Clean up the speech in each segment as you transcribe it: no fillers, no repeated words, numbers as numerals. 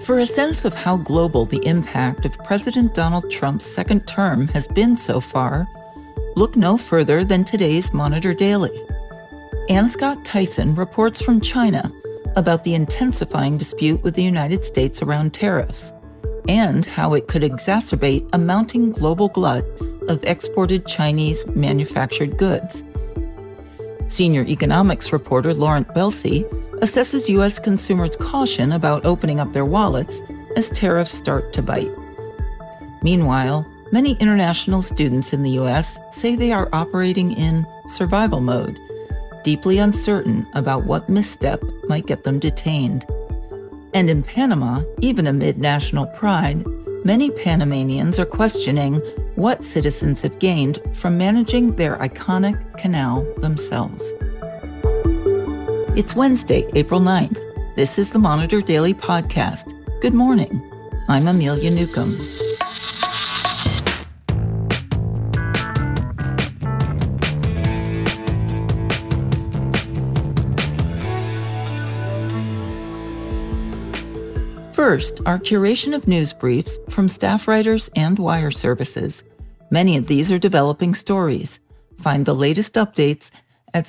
For a sense of how global the impact of President Donald Trump's second term has been so far, look no further than today's Monitor Daily. Ann Scott Tyson reports from China about the intensifying dispute with the United States around tariffs and how it could exacerbate a mounting global glut of exported Chinese manufactured goods. Senior economics reporter Laurent Belsey assesses U.S. consumers' caution about opening up their wallets as tariffs start to bite. Meanwhile, many international students in the U.S. say they are operating in survival mode, deeply uncertain about what misstep might get them detained. And in Panama, even amid national pride, many Panamanians are questioning what citizens have gained from managing their iconic canal themselves. It's Wednesday, April 9th. This is the Monitor Daily Podcast. Good morning. I'm Amelia Newcomb. First, our curation of news briefs from staff writers and wire services. Many of these are developing stories. Find the latest updates at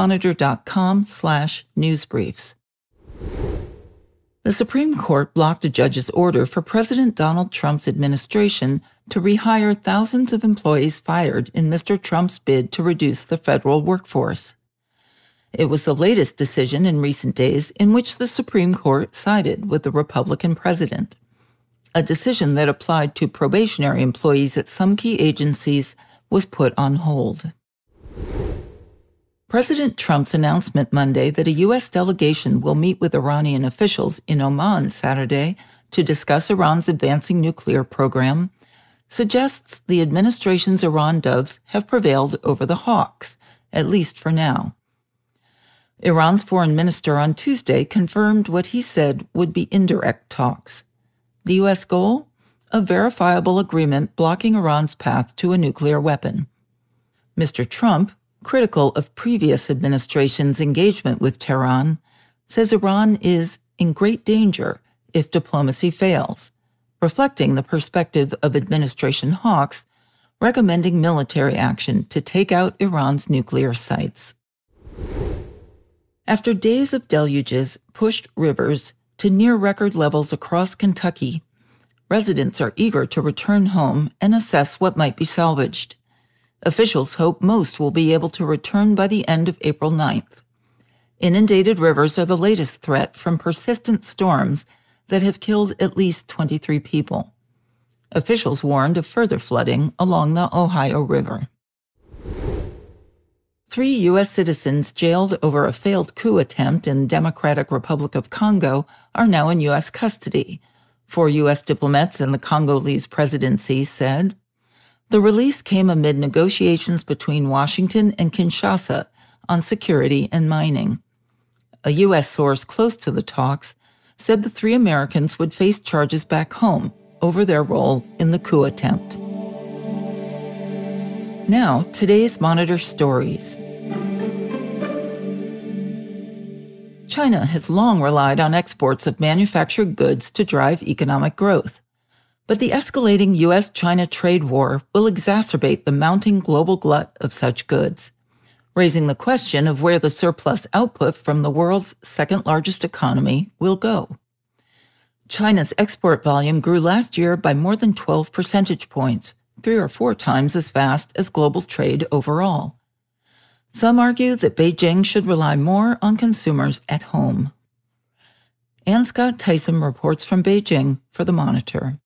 csmonitor.com/newsbriefs. The Supreme Court blocked a judge's order for President Donald Trump's administration to rehire thousands of employees fired in Mr. Trump's bid to reduce the federal workforce. It was the latest decision in recent days in which the Supreme Court sided with the Republican president, a decision that applied to probationary employees at some key agencies was put on hold. President Trump's announcement Monday that a U.S. delegation will meet with Iranian officials in Oman Saturday to discuss Iran's advancing nuclear program suggests the administration's Iran doves have prevailed over the hawks, at least for now. Iran's foreign minister on Tuesday confirmed what he said would be indirect talks. The U.S. goal? A verifiable agreement blocking Iran's path to a nuclear weapon. Mr. Trump, critical of previous administrations' engagement with Tehran, says Iran is in great danger if diplomacy fails, reflecting the perspective of administration hawks recommending military action to take out Iran's nuclear sites. After days of deluges pushed rivers to near-record levels across Kentucky, residents are eager to return home and assess what might be salvaged. Officials hope most will be able to return by the end of April 9th. Inundated rivers are the latest threat from persistent storms that have killed at least 23 people. Officials warned of further flooding along the Ohio River. 3 U.S. citizens jailed over a failed coup attempt in Democratic Republic of Congo are now in U.S. custody, 4 U.S. diplomats in the Congolese presidency said. The release came amid negotiations between Washington and Kinshasa on security and mining. A U.S. source close to the talks said the 3 Americans would face charges back home over their role in the coup attempt. Now, today's Monitor stories. China has long relied on exports of manufactured goods to drive economic growth. But the escalating U.S.-China trade war will exacerbate the mounting global glut of such goods, raising the question of where the surplus output from the world's second-largest economy will go. China's export volume grew last year by more than 12 percentage points, 3 or 4 times as fast as global trade overall. Some argue that Beijing should rely more on consumers at home. Ann Scott Tyson reports from Beijing for The Monitor.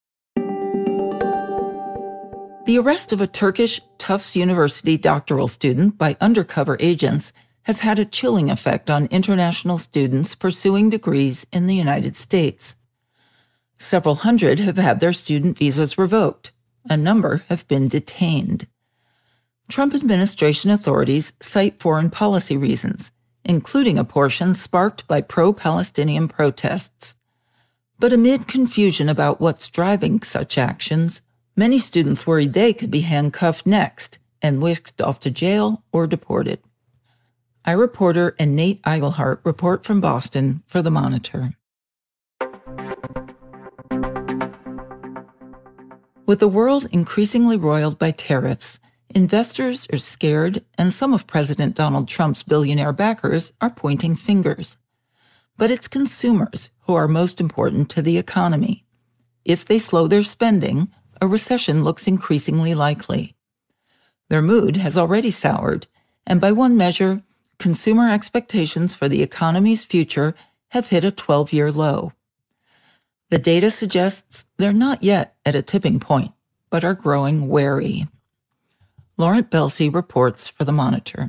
The arrest of a Turkish Tufts University doctoral student by undercover agents has had a chilling effect on international students pursuing degrees in the United States. Several hundred have had their student visas revoked. A number have been detained. Trump administration authorities cite foreign policy reasons, including a portion sparked by pro-Palestinian protests. But amid confusion about what's driving such actions, many students worried they could be handcuffed next and whisked off to jail or deported. iReporter and Nate Eigelhart report from Boston for The Monitor. With the world increasingly roiled by tariffs, investors are scared, and some of President Donald Trump's billionaire backers are pointing fingers. But it's consumers who are most important to the economy. If they slow their spending, a recession looks increasingly likely. Their mood has already soured, and by one measure, consumer expectations for the economy's future have hit a 12-year low. The data suggests they're not yet at a tipping point, but are growing wary. Laurent Belsey reports for The Monitor.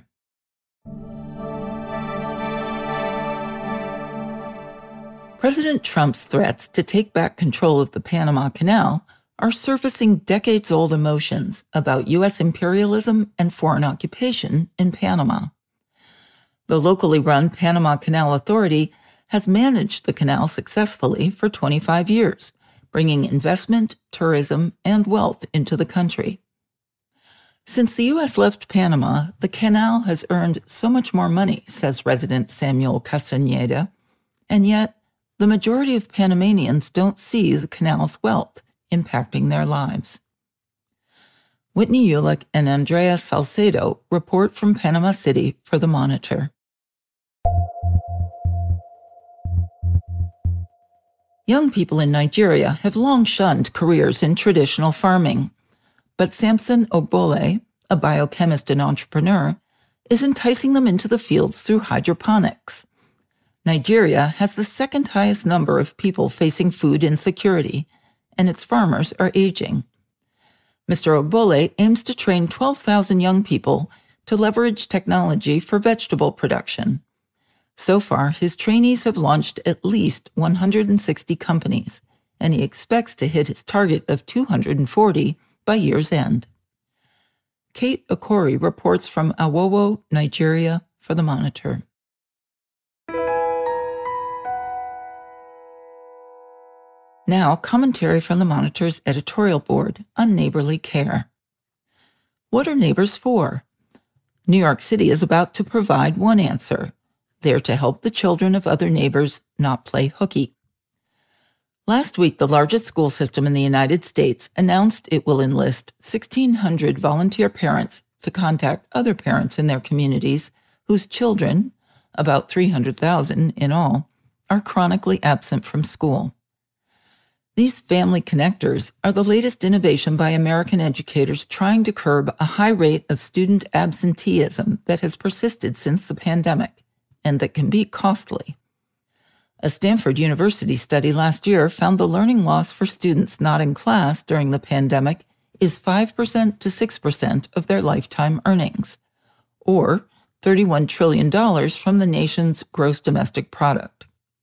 President Trump's threats to take back control of the Panama Canal are surfacing decades-old emotions about U.S. imperialism and foreign occupation in Panama. The locally run Panama Canal Authority has managed the canal successfully for 25 years, bringing investment, tourism, and wealth into the country. Since the U.S. left Panama, the canal has earned so much more money, says resident Samuel Castaneda, and yet the majority of Panamanians don't see the canal's wealth impacting their lives. Whitney Ulick and Andrea Salcedo report from Panama City for The Monitor. Young people in Nigeria have long shunned careers in traditional farming, but Samson Ogbole, a biochemist and entrepreneur, is enticing them into the fields through hydroponics. Nigeria has the second highest number of people facing food insecurity, and its farmers are aging. Mr. Ogbole aims to train 12,000 young people to leverage technology for vegetable production. So far, his trainees have launched at least 160 companies, and he expects to hit his target of 240 by year's end. Kate Okori reports from Awowo, Nigeria, for The Monitor. Now, commentary from The Monitor's editorial board on neighborly care. What are neighbors for? New York City is about to provide one answer. They're to help the children of other neighbors not play hooky. Last week, the largest school system in the United States announced it will enlist 1,600 volunteer parents to contact other parents in their communities whose children, about 300,000 in all, are chronically absent from school. These family connectors are the latest innovation by American educators trying to curb a high rate of student absenteeism that has persisted since the pandemic and that can be costly. A Stanford University study last year found the learning loss for students not in class during the pandemic is 5% to 6% of their lifetime earnings, or $31 trillion from the nation's gross domestic product.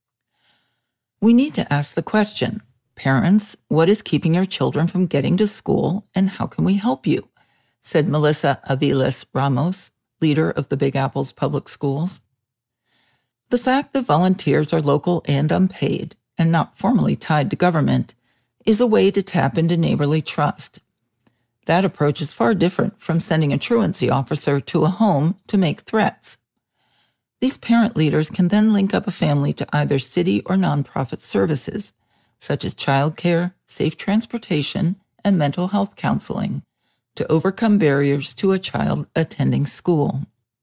We need to ask the question, parents, what is keeping your children from getting to school, and how can we help you? Said Melissa Aviles Ramos, leader of the Big Apple's public schools. The fact that volunteers are local and unpaid, and not formally tied to government, is a way to tap into neighborly trust. That approach is far different from sending a truancy officer to a home to make threats. These parent leaders can then link up a family to either city or nonprofit services, such as childcare, safe transportation, and mental health counseling, to overcome barriers to a child attending school.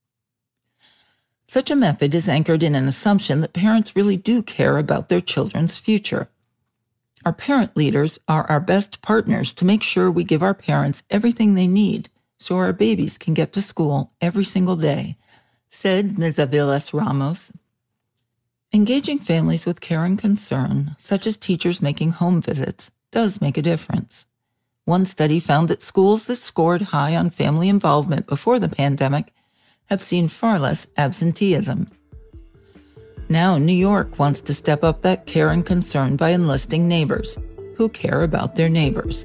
Such a method is anchored in an assumption that parents really do care about their children's future. Our parent leaders are our best partners to make sure we give our parents everything they need so our babies can get to school every single day, said Ms. Aviles Ramos. Engaging families with care and concern, such as teachers making home visits, does make a difference. One study found that schools that scored high on family involvement before the pandemic have seen far less absenteeism. Now, New York wants to step up that care and concern by enlisting neighbors who care about their neighbors.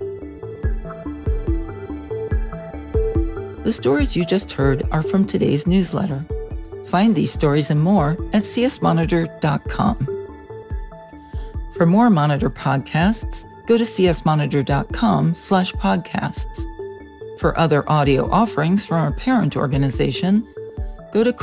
The stories you just heard are from today's newsletter. Find these stories and more at csmonitor.com. For more Monitor podcasts, go to csmonitor.com/podcasts. For other audio offerings from our parent organization, go to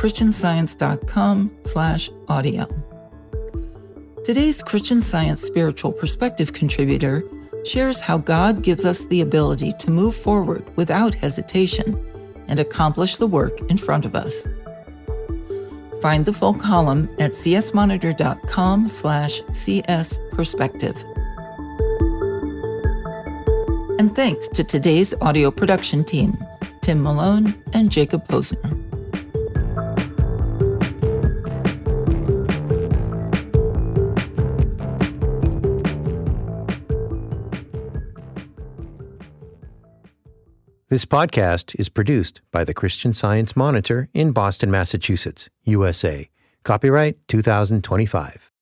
christianscience.com/audio. Today's Christian Science Spiritual Perspective contributor shares how God gives us the ability to move forward without hesitation and accomplish the work in front of us. Find the full column at csmonitor.com/csperspective. And thanks to today's audio production team, Tim Malone and Jacob Posner. This podcast is produced by the Christian Science Monitor in Boston, Massachusetts, USA. Copyright 2025.